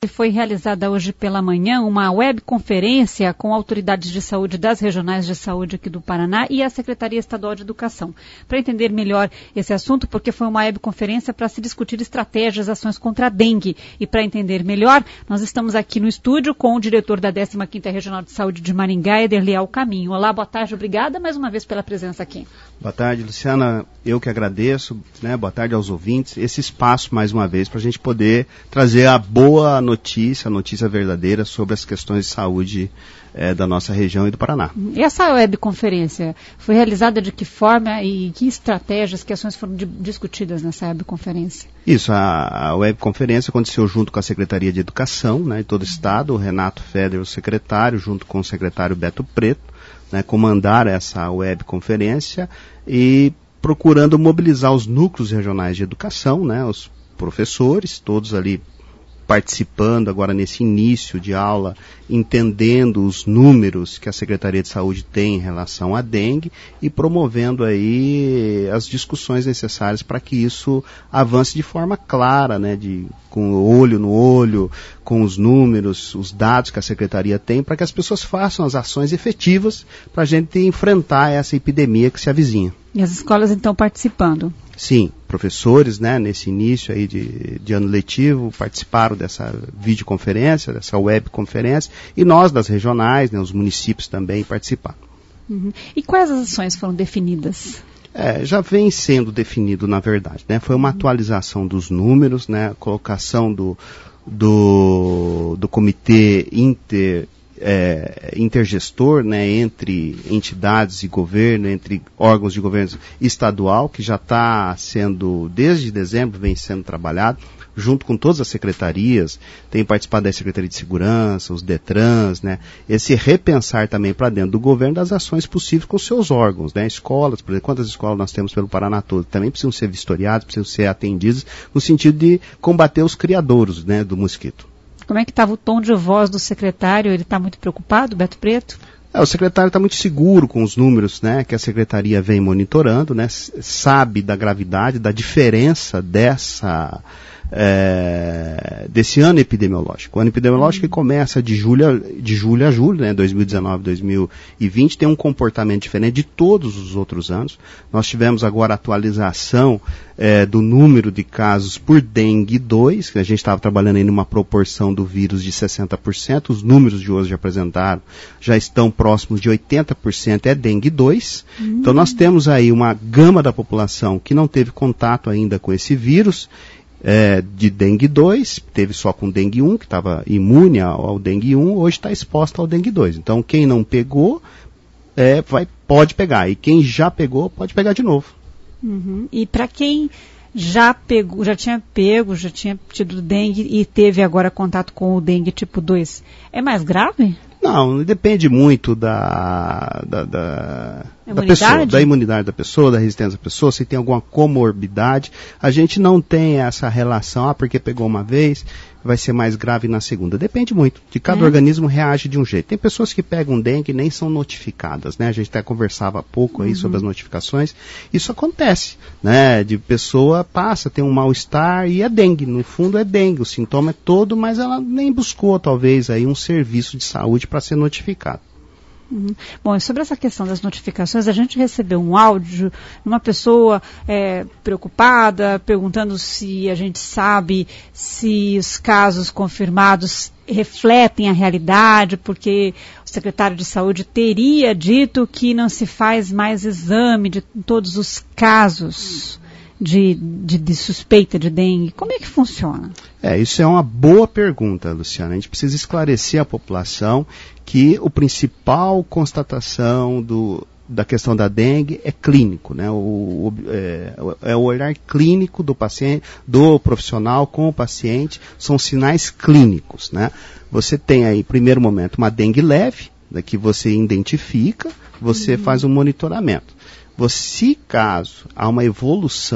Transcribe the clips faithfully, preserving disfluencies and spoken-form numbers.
Foi realizada hoje pela manhã uma webconferência com autoridades de saúde das regionais de saúde aqui do Paraná e a Secretaria Estadual de Educação. Para entender melhor esse assunto, porque foi uma webconferência para se discutir estratégias, ações contra a dengue. E para entender melhor, nós estamos aqui no estúdio com o diretor da décima quinta Regional de Saúde de Maringá, Ederlei Alcaminho. Olá, boa tarde, obrigada mais uma vez pela presença aqui. Boa tarde, Luciana, eu que agradeço, né? Boa tarde aos ouvintes, esse espaço mais uma vez para a gente poder trazer a boa notícia, a notícia verdadeira sobre as questões de saúde é, da nossa região e do Paraná. E essa webconferência foi realizada de que forma e que estratégias, que ações foram de, discutidas nessa webconferência? Isso, a, a webconferência aconteceu junto com a Secretaria de Educação, né, em todo o estado, o Renato Feder, o secretário, junto com o secretário Beto Preto, né, comandaram essa webconferência e procurando mobilizar os núcleos regionais de educação, né, os professores, todos ali participando agora nesse início de aula, entendendo os números que a Secretaria de Saúde tem em relação à dengue e promovendo aí as discussões necessárias para que isso avance de forma clara, né, de, com olho no olho, com os números, os dados que a Secretaria tem, para que as pessoas façam as ações efetivas para a gente enfrentar essa epidemia que se avizinha. E as escolas então participando? Sim, professores, né, nesse início aí de, de ano letivo, participaram dessa videoconferência, dessa webconferência, e nós das regionais, né, os municípios também participaram. Uhum. E quais as ações foram definidas? É, já vem sendo definido, na verdade, né, foi uma uhum. atualização dos números, né, a colocação do, do, do comitê inter... É, intergestor, né, entre entidades e governo, entre órgãos de governo estadual, que já está sendo, desde dezembro, vem sendo trabalhado, junto com todas as secretarias, tem participado da Secretaria de Segurança, os DETRANs, né, esse repensar também para dentro do governo das ações possíveis com seus órgãos, né, escolas, por exemplo, quantas escolas nós temos pelo Paraná todo, também precisam ser vistoriadas, precisam ser atendidas, no sentido de combater os criadouros, né, do mosquito. Como é que estava o tom de voz do secretário? Ele está muito preocupado, Beto Preto? É, o secretário está muito seguro com os números, né, que a secretaria vem monitorando, né, sabe da gravidade, da diferença dessa, é, desse ano epidemiológico. O ano epidemiológico uhum. que começa de julho, a, de julho a julho, né, dois mil e dezenove, dois mil e vinte, tem um comportamento diferente de todos os outros anos. Nós tivemos agora a atualização é, do número de casos por dengue dois, que a gente estava trabalhando aí numa proporção do vírus de sessenta por cento, os números de hoje já apresentaram, já estão próximos de oitenta por cento, é dengue dois. Uhum. Então nós temos aí uma gama da população que não teve contato ainda com esse vírus, É, de dengue dois, teve só com dengue um, que estava imune ao, ao dengue um, hoje está exposta ao dengue dois. Então quem não pegou, é, vai, pode pegar, e quem já pegou, pode pegar de novo. Uhum. E para quem já pegou, já tinha pego, já tinha tido dengue e teve agora contato com o dengue tipo dois, é mais grave? Não, depende muito da, da, da, da pessoa, da imunidade da pessoa, da resistência da pessoa, se tem alguma comorbidade. A gente não tem essa relação, ah, porque pegou uma vez, vai ser mais grave na segunda. Depende muito, de cada é. organismo reage de um jeito. Tem pessoas que pegam dengue e nem são notificadas, né? A gente até conversava há pouco aí uhum. sobre as notificações. Isso acontece, né? De pessoa passa, tem um mal-estar e é dengue. No fundo é dengue, o sintoma é todo, mas ela nem buscou talvez aí um serviço de saúde para ser notificado. Uhum. Bom, e sobre essa questão das notificações, a gente recebeu um áudio de uma pessoa é, preocupada, perguntando se a gente sabe se os casos confirmados refletem a realidade, porque o secretário de Saúde teria dito que não se faz mais exame de todos os casos de, de, de suspeita de dengue. Como é que funciona? É, isso é uma boa pergunta, Luciana. A gente precisa esclarecer a população que o principal constatação do, da questão da dengue é clínico, né? O, o, é, é o olhar clínico do paciente, do profissional com o paciente, são sinais clínicos, né? Você tem aí, primeiro momento, uma dengue leve, né, que você identifica, você uhum. faz um monitoramento. Se caso há uma evolução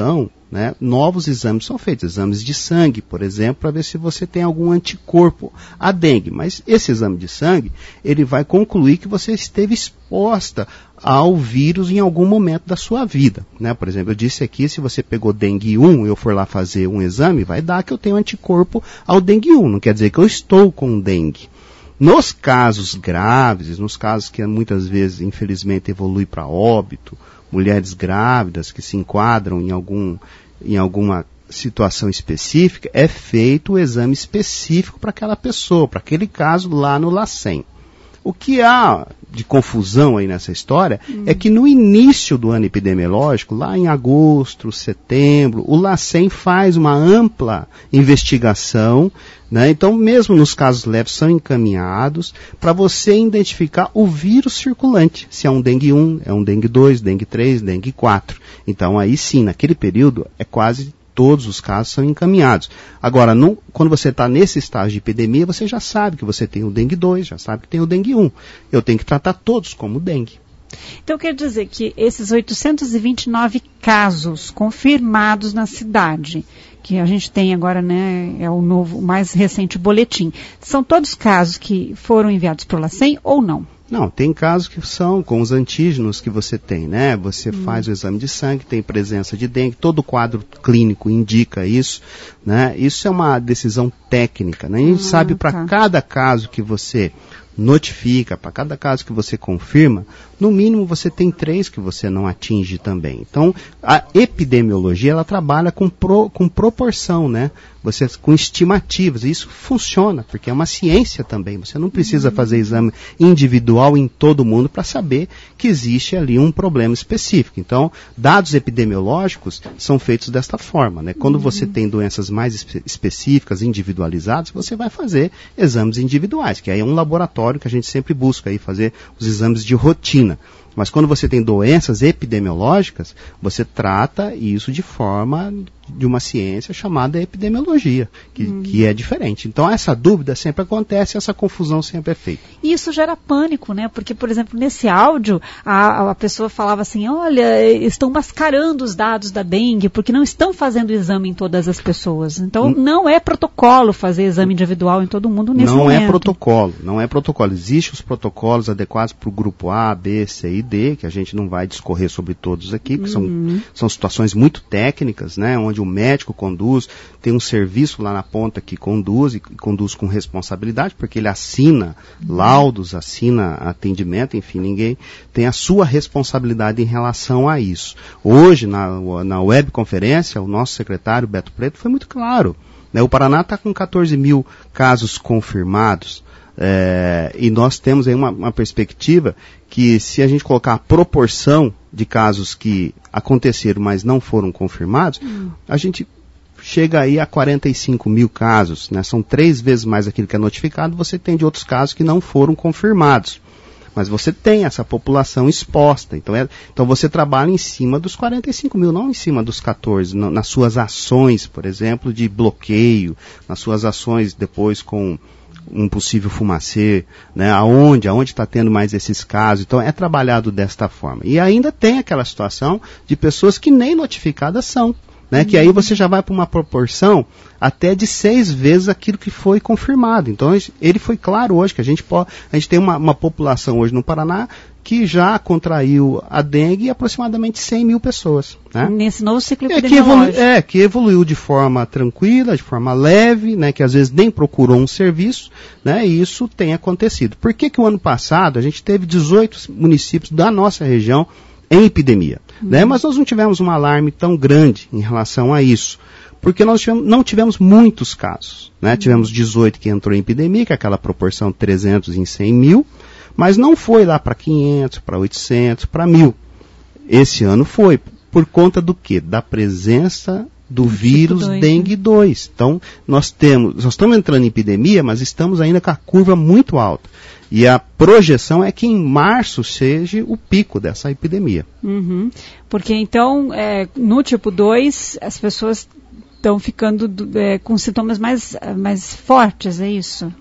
né, novos exames são feitos, exames de sangue, por exemplo, para ver se você tem algum anticorpo à dengue. Mas esse exame de sangue, ele vai concluir que você esteve exposta ao vírus em algum momento da sua vida, né? Por exemplo, eu disse aqui, se você pegou dengue um e eu for lá fazer um exame, vai dar que eu tenho anticorpo ao dengue um, não quer dizer que eu estou com dengue. Nos casos graves, nos casos que muitas vezes, infelizmente, evolui para óbito, mulheres grávidas que se enquadram em, algum, em alguma situação específica, é feito o exame específico para aquela pessoa, para aquele caso lá no LACEN. O que há de confusão aí nessa história hum. é que no início do ano epidemiológico, lá em agosto, setembro, o LACEN faz uma ampla investigação, né? Então mesmo nos casos leves são encaminhados para você identificar o vírus circulante, se é um dengue um, é um dengue dois, dengue três, dengue quatro. Então aí sim, naquele período é quase todos os casos são encaminhados. Agora, no, quando você está nesse estágio de epidemia, você já sabe que você tem o dengue dois, já sabe que tem o dengue um. Eu tenho que tratar todos como dengue. Então quer dizer que esses oitocentos e vinte e nove casos confirmados na cidade, que a gente tem agora, né, é o novo, o mais recente boletim, são todos casos que foram enviados para o LACEN ou não? Não, tem casos que são com os antígenos que você tem, né? Você hum. faz o exame de sangue, tem presença de dengue, todo o quadro clínico indica isso, né? Isso é uma decisão técnica, né? A gente ah, sabe para tá. cada caso que você notifica, para cada caso que você confirma, no mínimo você tem três que você não atinge também. Então, a epidemiologia, ela trabalha com, pro, com proporção, né? Você, com estimativas, e isso funciona, porque é uma ciência também. Você não precisa fazer exame individual em todo mundo para saber que existe ali um problema específico. Então, dados epidemiológicos são feitos desta forma, né? Quando você tem doenças mais espe- específicas, individualizadas, você vai fazer exames individuais, que aí é um laboratório que a gente sempre busca aí fazer os exames de rotina. Mas quando você tem doenças epidemiológicas, você trata isso de forma de uma ciência chamada epidemiologia, que, hum. que é diferente. Então essa dúvida sempre acontece, essa confusão sempre é feita. E isso gera pânico, né? Porque, por exemplo, nesse áudio, a, a pessoa falava assim, olha, estão mascarando os dados da dengue, porque não estão fazendo exame em todas as pessoas. Então hum. não é protocolo fazer exame individual em todo mundo nesse não momento. Não é protocolo, não é protocolo. Existem os protocolos adequados para o grupo A, B, C e D, que a gente não vai discorrer sobre todos aqui, porque uhum. são, são situações muito técnicas, né? Onde o médico conduz, tem um serviço lá na ponta que conduz, e conduz com responsabilidade, porque ele assina laudos, assina atendimento, enfim, ninguém tem a sua responsabilidade em relação a isso. Hoje, na, na webconferência, o nosso secretário, Beto Preto, foi muito claro, né? O Paraná está com catorze mil casos confirmados, é, e nós temos aí uma, uma perspectiva que, se a gente colocar a proporção de casos que aconteceram, mas não foram confirmados, hum. a gente chega aí a quarenta e cinco mil casos, né? São três vezes mais aquilo que é notificado, você tem de outros casos que não foram confirmados. Mas você tem essa população exposta. Então, é, então você trabalha em cima dos quarenta e cinco mil, não em cima dos catorze, não, nas suas ações, por exemplo, de bloqueio, nas suas ações depois com um possível fumacê, né? Aonde, aonde está tendo mais esses casos. Então é trabalhado desta forma. E ainda tem aquela situação de pessoas que nem notificadas são, né? Uhum. Que aí você já vai para uma proporção até de seis vezes aquilo que foi confirmado. Então ele foi claro hoje que a gente pode, a gente tem uma, uma população hoje no Paraná que já contraiu a dengue aproximadamente cem mil pessoas, né? Nesse novo ciclo epidemiológico. É, que evolu- é, que evoluiu de forma tranquila, de forma leve, né? Que às vezes nem procurou um serviço, né? E isso tem acontecido. Por que que o ano passado a gente teve dezoito municípios da nossa região em epidemia, hum. né? Mas nós não tivemos um alarme tão grande em relação a isso, porque nós tivemos, não tivemos muitos casos, né? Hum. Tivemos dezoito que entrou em epidemia, que é aquela proporção trezentos em cem mil, mas não foi lá para quinhentos, para oitocentos, para mil. Esse ano foi. Por conta do quê? Da presença do tipo vírus dois, dengue né? dois. Então, nós temos, nós estamos entrando em epidemia, mas estamos ainda com a curva muito alta. E a projeção é que em março seja o pico dessa epidemia. Uhum. Porque então, é, no tipo dois, as pessoas estão ficando é, com sintomas mais, mais fortes, é isso?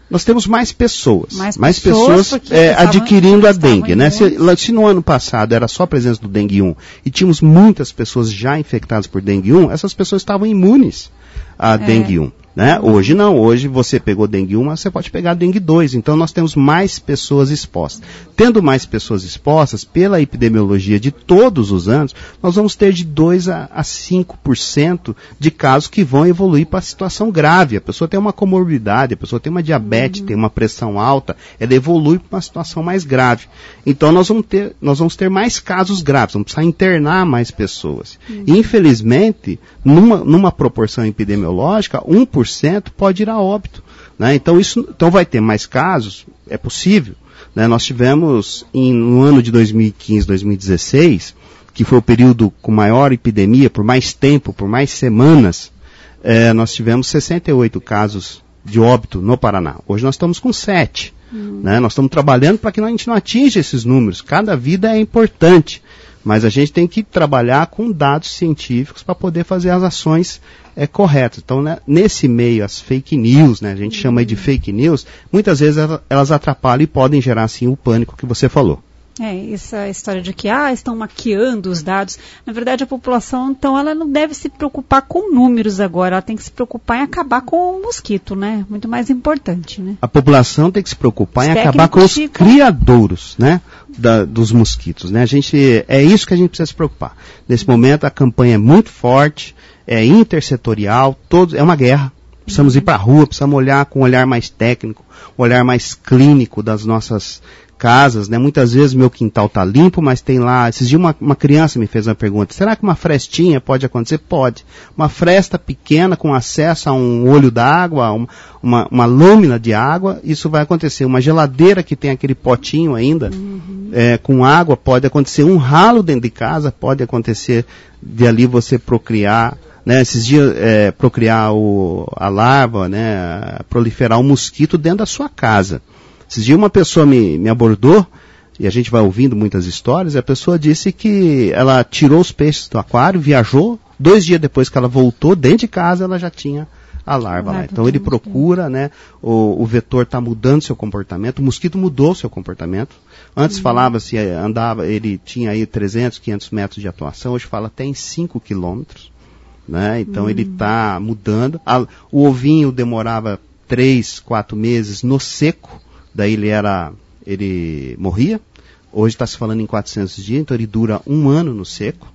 Nós temos mais pessoas, mais, mais pessoas, pessoas é, estavam, adquirindo a dengue, né? Se, imunes. se no ano passado era só a presença do dengue um e tínhamos muitas pessoas já infectadas por dengue um, essas pessoas estavam imunes a é. dengue um. Né? Hoje não, hoje você pegou dengue um, mas você pode pegar dengue dois, então nós temos mais pessoas expostas. Tendo mais pessoas expostas, pela epidemiologia de todos os anos, nós vamos ter de dois a cinco por cento de casos que vão evoluir para a situação grave. A pessoa tem uma comorbidade, a pessoa tem uma diabetes, uhum. tem uma pressão alta, ela evolui para uma situação mais grave. Então nós vamos ter, nós vamos ter mais casos graves, vamos precisar internar mais pessoas. Uhum. E, infelizmente, numa, numa proporção epidemiológica, um por cento pode ir a óbito, né? Então, isso, então vai ter mais casos, é possível, né? Nós tivemos em, no ano de dois mil e quinze, dois mil e dezesseis, que foi o período com maior epidemia, por mais tempo, por mais semanas, é, nós tivemos sessenta e oito casos de óbito no Paraná. Hoje nós estamos com sete. Hum. Né? Nós estamos trabalhando para que a gente não atinja esses números. Cada vida é importante, mas a gente tem que trabalhar com dados científicos para poder fazer as ações é, corretas. Então, né, nesse meio, as fake news, né, a gente chama aí de fake news, muitas vezes elas atrapalham e podem gerar, assim, o pânico que você falou. É, essa história de que, ah, estão maquiando os dados. Na verdade, a população, então, ela não deve se preocupar com números agora, ela tem que se preocupar em acabar com o mosquito, né? Muito mais importante, né? A população tem que se preocupar os em acabar com os ficam... criadouros, né? Da, dos mosquitos, né? A gente, é isso que a gente precisa se preocupar. Nesse momento, a campanha é muito forte, é intersetorial, todos, é uma guerra. Precisamos uhum. ir para a rua, precisamos olhar com um olhar mais técnico, um olhar mais clínico das nossas casas, né? Muitas vezes meu quintal está limpo, mas tem lá, esses dias uma, uma criança me fez uma pergunta, será que uma frestinha pode acontecer? Pode. Uma fresta pequena com acesso a um olho d'água, uma, uma, uma lâmina de água, isso vai acontecer. Uma geladeira que tem aquele potinho ainda, uhum. é, com água, pode acontecer. Um ralo dentro de casa, pode acontecer de ali você procriar, né? Esses dias, é, procriar o, a larva, né? Proliferar um mosquito dentro da sua casa. Esses dias uma pessoa me, me abordou, e a gente vai ouvindo muitas histórias, e a pessoa disse que ela tirou os peixes do aquário, viajou, dois dias depois que ela voltou, dentro de casa ela já tinha a larva lá. Então ele procura, né, o, o vetor está mudando seu comportamento, o mosquito mudou seu comportamento. Antes uhum. falava-se, andava, ele tinha aí trezentos, quinhentos metros de atuação, hoje fala até em cinco quilômetros, né, então uhum. ele está mudando. A, o ovinho demorava três, quatro meses no seco, daí ele era, ele morria. Hoje está se falando em quatrocentos dias, então ele dura um ano no seco.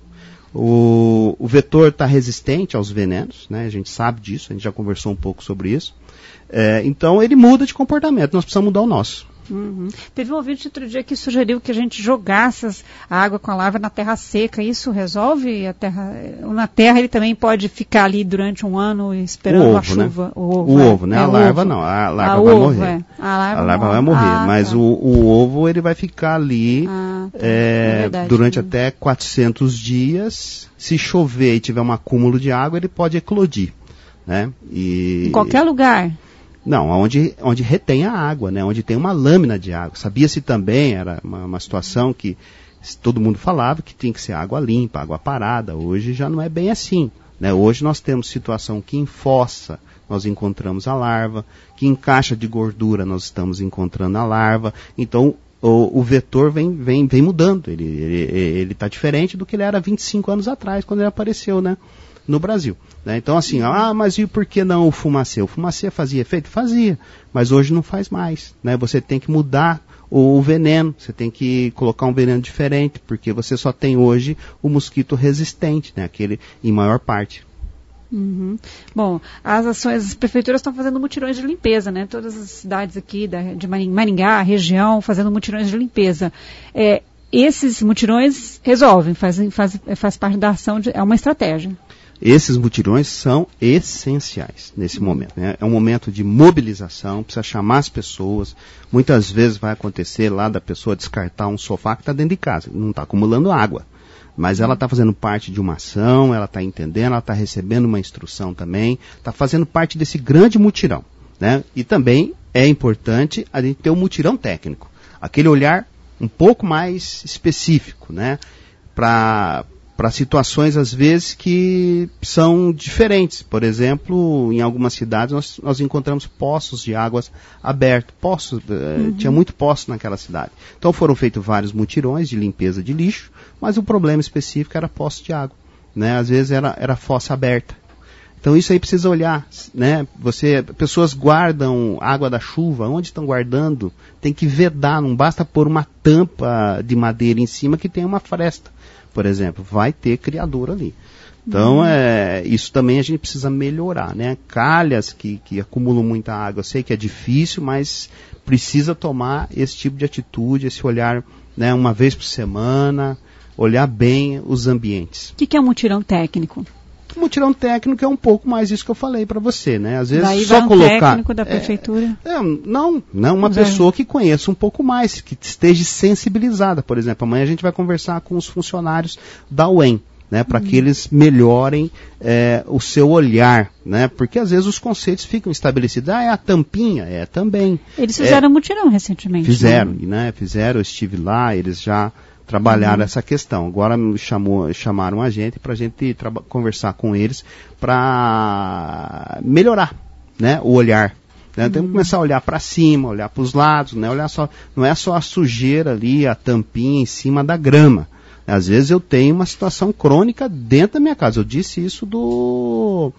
O, o vetor está resistente aos venenos, né? A gente sabe disso, a gente já conversou um pouco sobre isso. É, então ele muda de comportamento, nós precisamos mudar o nosso. Uhum. Teve um ouvinte outro dia que sugeriu que a gente jogasse a água com a larva na terra seca. Isso resolve a terra? Na terra ele também pode ficar ali durante um ano esperando ovo, a chuva. Né? O ovo, o ovo né? É, a larva ovo. Não, a larva a vai ovo, morrer. É. A larva, a larva vai morrer, ah, mas tá. o, o ovo ele vai ficar ali ah, tá. é, é verdade, durante né? até quatrocentos dias. Se chover e tiver um acúmulo de água, ele pode eclodir, né? E... Em qualquer lugar? Não, onde, onde retém a água, né? Onde tem uma lâmina de água. Sabia-se também, era uma, uma situação que todo mundo falava que tinha que ser água limpa, água parada. Hoje já não é bem assim, né? Hoje nós temos situação que em fossa nós encontramos a larva, que em caixa de gordura nós estamos encontrando a larva. Então o, o vetor vem, vem, vem mudando, ele está diferente do que ele era vinte e cinco anos atrás, quando ele apareceu, né? No Brasil. Né? Então assim, ah, mas e por que não o fumacê? O fumacê fazia efeito? Fazia, mas hoje não faz mais. Né? Você tem que mudar o, o veneno, você tem que colocar um veneno diferente, porque você só tem hoje o mosquito resistente, né? Aquele em maior parte. Uhum. Bom, as ações, as prefeituras estão fazendo mutirões de limpeza, né? Todas as cidades aqui da, de Maringá, região, fazendo mutirões de limpeza. É, esses mutirões resolvem, fazem, faz, faz parte da ação, de, é uma estratégia. Esses mutirões são essenciais nesse momento. Né? É um momento de mobilização, precisa chamar as pessoas. Muitas vezes vai acontecer lá da pessoa descartar um sofá que está dentro de casa, não está acumulando água. Mas ela está fazendo parte de uma ação, ela está entendendo, ela está recebendo uma instrução também, está fazendo parte desse grande mutirão. Né? E também é importante a gente ter um mutirão técnico, aquele olhar um pouco mais específico, né? Para para situações, às vezes, que são diferentes. Por exemplo, em algumas cidades nós, nós encontramos poços de águas abertos. Poços, uhum. eh, tinha muito poço naquela cidade. Então foram feitos vários mutirões de limpeza de lixo, mas o problema específico era poço de água. Né? Às vezes era, era fossa aberta. Então isso aí precisa olhar, né? Você, pessoas guardam água da chuva, onde estão guardando? Tem que vedar, não basta pôr uma tampa de madeira em cima que tem uma fresta, por exemplo. Vai ter criador ali. Então, uhum. é, isso também a gente precisa melhorar, né? Calhas que, que acumulam muita água, eu sei que é difícil, mas precisa tomar esse tipo de atitude, esse olhar, né, uma vez por semana, olhar bem os ambientes. O que, que é um mutirão técnico? O mutirão técnico é um pouco mais isso que eu falei para você, né? Às vezes Daí só vai um colocar técnico da prefeitura. É, é, não, não uma Vai. pessoa que conheça um pouco mais, que esteja sensibilizada. Por exemplo, amanhã a gente vai conversar com os funcionários da U E M, né? Para uhum. que eles melhorem é, o seu olhar, né? Porque às vezes os conceitos ficam estabelecidos. Ah, é a tampinha, é também. Eles fizeram é, mutirão recentemente. Fizeram, né? né? Fizeram, eu estive lá, eles já trabalharam uhum. essa questão. Agora chamou, chamaram a gente para a gente conversar com eles para melhorar, né, o olhar. Né? Uhum. Temos que começar a olhar para cima, olhar para os lados, né? Olhar só, não é só a sujeira ali, a tampinha em cima da grama. Às vezes eu tenho uma situação crônica dentro da minha casa. Eu disse isso do,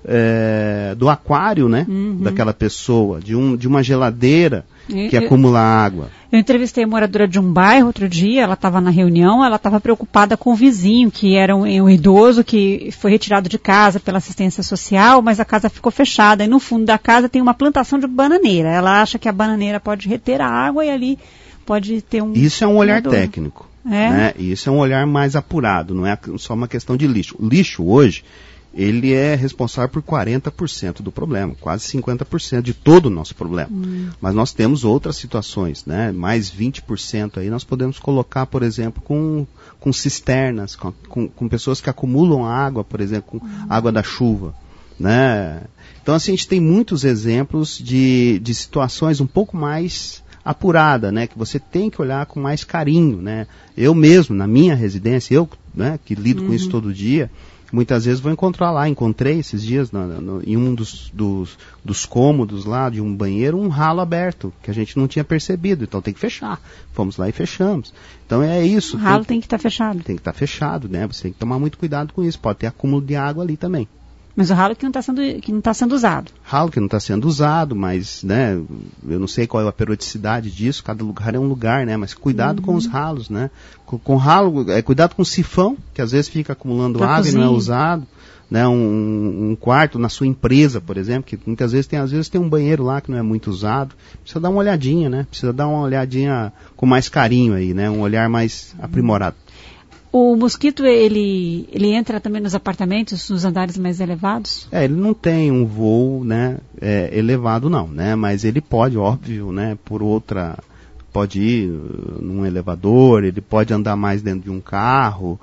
é, do aquário, né, uhum. daquela pessoa, de, um, de uma geladeira que eu, acumula água. Eu entrevistei a moradora de um bairro outro dia, ela estava na reunião, ela estava preocupada com o vizinho, que era um, um idoso que foi retirado de casa pela assistência social, mas a casa ficou fechada. E no fundo da casa tem uma plantação de bananeira. Ela acha que a bananeira pode reter a água e ali pode ter um... Isso é um olhar criador. técnico. É? Né? Isso é um olhar mais apurado, não é só uma questão de lixo. O lixo hoje, ele é responsável por quarenta por cento do problema, quase cinquenta por cento de todo o nosso problema. Hum. Mas nós temos outras situações, né? Mais vinte por cento aí nós podemos colocar, por exemplo, com, com cisternas, com, com, com pessoas que acumulam água, por exemplo, com hum. água da chuva, né? Então, assim, a gente tem muitos exemplos de, de situações um pouco mais apurada, né, que você tem que olhar com mais carinho, né. Eu mesmo, na minha residência, eu, né, que lido uhum. com isso todo dia, muitas vezes vou encontrar lá, encontrei esses dias no, no, em um dos, dos, dos cômodos lá de um banheiro, um ralo aberto, que a gente não tinha percebido, então tem que fechar. Fomos lá e fechamos. Então é isso. O ralo tem que estar tá fechado. Tem que estar tá fechado, né, você tem que tomar muito cuidado com isso, pode ter acúmulo de água ali também. Mas o ralo que não está sendo, que não tá sendo usado. Ralo que não está sendo usado, mas, né, eu não sei qual é a periodicidade disso, cada lugar é um lugar, né, mas cuidado uhum. com os ralos, né. Com, com ralo, é, cuidado com o sifão, que às vezes fica acumulando pra água cozinha. E não é usado, né, um, um quarto na sua empresa, por exemplo, que muitas vezes tem, às vezes tem um banheiro lá que não é muito usado, precisa dar uma olhadinha, né, precisa dar uma olhadinha com mais carinho aí, né, um olhar mais aprimorado. O mosquito, ele, ele entra também nos apartamentos, nos andares mais elevados? É, ele não tem um voo, né, é, elevado não, né, mas ele pode, óbvio, né, por outra, pode ir num elevador, ele pode andar mais dentro de um carro,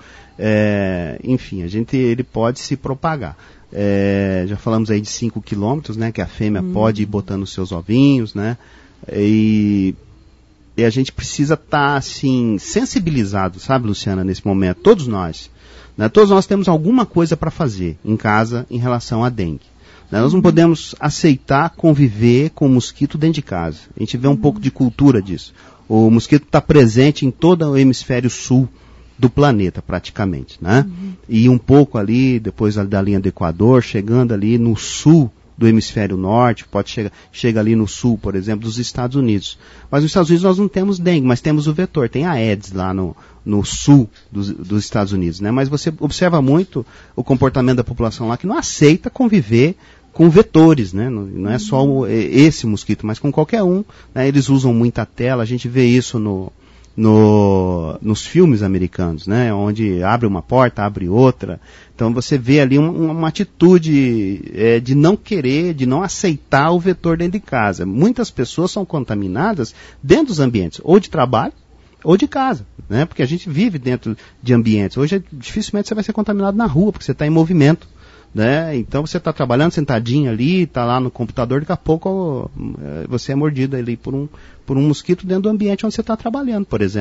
é, enfim, a gente, ele pode se propagar. É, já falamos aí de cinco quilômetros, né, que a fêmea hum. pode ir botando os seus ovinhos, né, e... E a gente precisa estar, tá, assim, sensibilizado, sabe, Luciana, nesse momento, todos nós. Né? Todos nós temos alguma coisa para fazer em casa em relação à dengue. Né? Nós não podemos aceitar conviver com o mosquito dentro de casa. A gente vê um uhum. pouco de cultura disso. O mosquito está presente em todo o hemisfério sul do planeta, praticamente. Né? Uhum. E um pouco ali, depois da linha do Equador, chegando ali no sul do hemisfério norte, pode chegar chega ali no sul, por exemplo, dos Estados Unidos. Mas nos Estados Unidos nós não temos dengue, mas temos o vetor, tem a Aedes lá no, no sul dos, dos Estados Unidos, né? Mas você observa muito o comportamento da população lá que não aceita conviver com vetores, né? Não, não é só o, esse mosquito, mas com qualquer um, né? Eles usam muita tela, a gente vê isso no, no, nos filmes americanos, né? Onde abre uma porta, abre outra. Então você vê ali um, uma atitude é, de não querer, de não aceitar o vetor dentro de casa. Muitas pessoas são contaminadas dentro dos ambientes, ou de trabalho, ou de casa, né? Porque a gente vive dentro de ambientes. Hoje, dificilmente você vai ser contaminado na rua, porque você está em movimento, né? Então você está trabalhando sentadinho ali, está lá no computador, daqui a pouco você é mordido ali por um, por um mosquito dentro do ambiente onde você está trabalhando, por exemplo.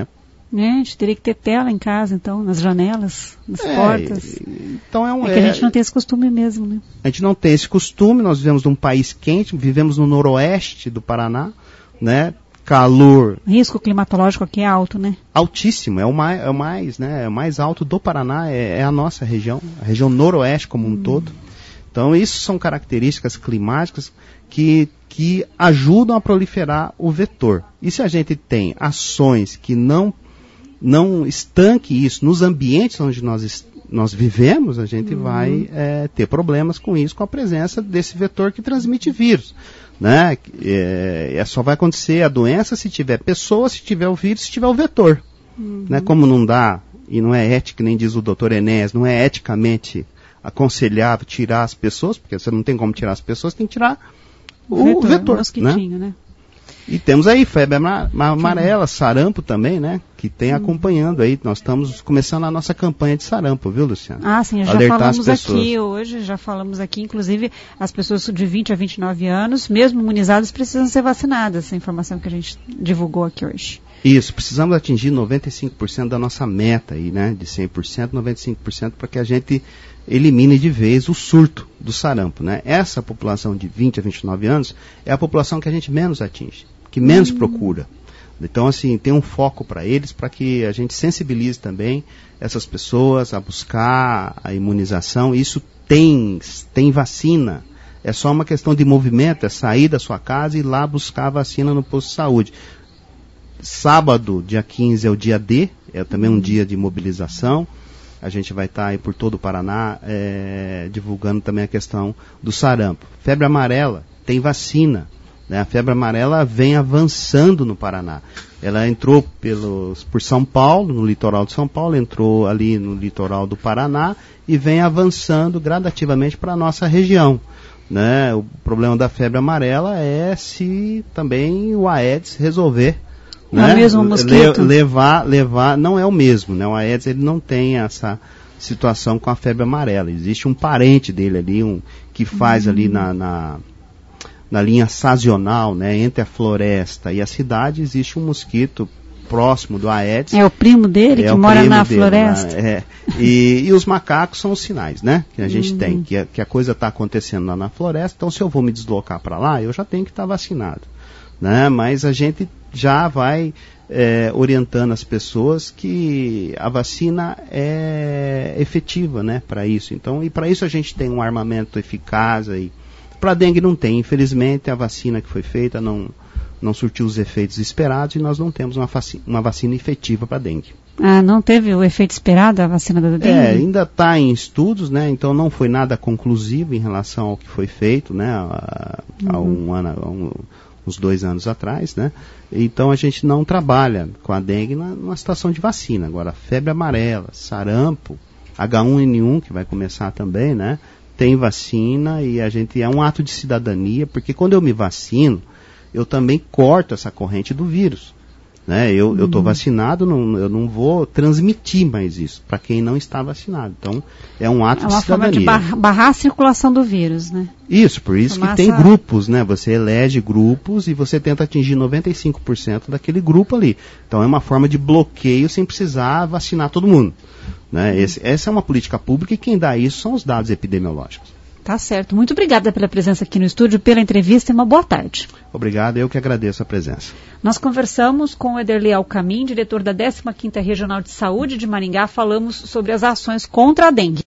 Né? A gente teria que ter tela em casa, então, nas janelas, nas é, portas. Então é, um, é que a gente não tem esse costume mesmo, né? A gente não tem esse costume, nós vivemos num país quente, vivemos no noroeste do Paraná, né? Calor. O risco climatológico aqui é alto, né? Altíssimo, é o mais, é o mais, né, é o mais alto do Paraná, é, é a nossa região, a região noroeste como um hum. todo. Então, isso são características climáticas que, que ajudam a proliferar o vetor. E se a gente tem ações que não, não estanque isso nos ambientes onde nós, nós vivemos, a gente hum. vai é, ter problemas com isso, com a presença desse vetor que transmite vírus. Né? É, é, só vai acontecer a doença se tiver pessoa, se tiver o vírus, se tiver o vetor. Uhum. Né? Como não dá, e não é ético, nem diz o doutor Enéas, não é eticamente aconselhável tirar as pessoas, porque você não tem como tirar as pessoas, tem que tirar o, o vetor. vetor né? né? E temos aí febre amarela, sarampo também, né? Que tem hum. acompanhando aí. Nós estamos começando a nossa campanha de sarampo, viu, Luciana? Ah, sim, já Alertar falamos aqui hoje, já falamos aqui, inclusive as pessoas de vinte a vinte e nove anos, mesmo imunizadas, precisam ser vacinadas, essa informação que a gente divulgou aqui hoje. Isso, precisamos atingir noventa e cinco por cento da nossa meta aí, né? De cem por cento, noventa e cinco por cento para que a gente elimine de vez o surto do sarampo, né? Essa população de vinte a vinte e nove anos é a população que a gente menos atinge, que menos hum. procura. Então, assim, tem um foco para eles, para que a gente sensibilize também essas pessoas a buscar a imunização. Isso tem, tem vacina. É só uma questão de movimento, é sair da sua casa e ir lá buscar a vacina no posto de saúde. Sábado, dia quinze, é o dia D, é também um dia de mobilização. A gente vai estar aí por todo o Paraná é, divulgando também a questão do sarampo. Febre amarela, tem vacina. Né? A febre amarela vem avançando no Paraná. Ela entrou pelos, por São Paulo, no litoral de São Paulo, entrou ali no litoral do Paraná e vem avançando gradativamente para a nossa região. Né? O problema da febre amarela é se também o Aedes resolver Não né? é o mesmo mosquito? Le, levar, levar, não é o mesmo, né? O Aedes ele não tem essa situação com a febre amarela. Existe um parente dele ali, um, que faz uhum. ali na, na, na linha sazonal, né? Entre a floresta e a cidade, existe um mosquito próximo do Aedes. É o primo dele é que mora na dele, floresta? Né? É. E, e os macacos são os sinais, né? Que a gente uhum. tem, que a, que a coisa está acontecendo lá na floresta, então se eu vou me deslocar para lá, eu já tenho que estar vacinado. Né? Mas a gente já vai é, orientando as pessoas que a vacina é efetiva, né, para isso. Então, e para isso a gente tem um armamento eficaz aí. Para a dengue não tem, infelizmente a vacina que foi feita não, não surtiu os efeitos esperados e nós não temos uma vacina, uma vacina efetiva para a dengue. Ah, não teve o efeito esperado a vacina da dengue? É, ainda está em estudos, né, então não foi nada conclusivo em relação ao que foi feito, né, há, há um ano, há um, uns dois anos atrás, né? Então a gente não trabalha com a dengue na, numa situação de vacina. Agora, febre amarela, sarampo, H um N um, que vai começar também, né? Tem vacina e a gente é um ato de cidadania, porque quando eu me vacino, eu também corto essa corrente do vírus. Né? Eu uhum. estou vacinado, não, eu não vou transmitir mais isso para quem não está vacinado. Então, é um ato é de cidadania. É uma forma de barrar a circulação do vírus, né? Isso, por isso Tomar que tem essa... grupos, né? Você elege grupos e você tenta atingir noventa e cinco por cento daquele grupo ali. Então, é uma forma de bloqueio sem precisar vacinar todo mundo. Né? Uhum. Esse, essa é uma política pública e quem dá isso são os dados epidemiológicos. Tá certo. Muito obrigada pela presença aqui no estúdio, pela entrevista e uma boa tarde. Obrigado, eu que agradeço a presença. Nós conversamos com o Ederley Alcamin, diretor da décima quinta Regional de Saúde de Maringá, falamos sobre as ações contra a dengue.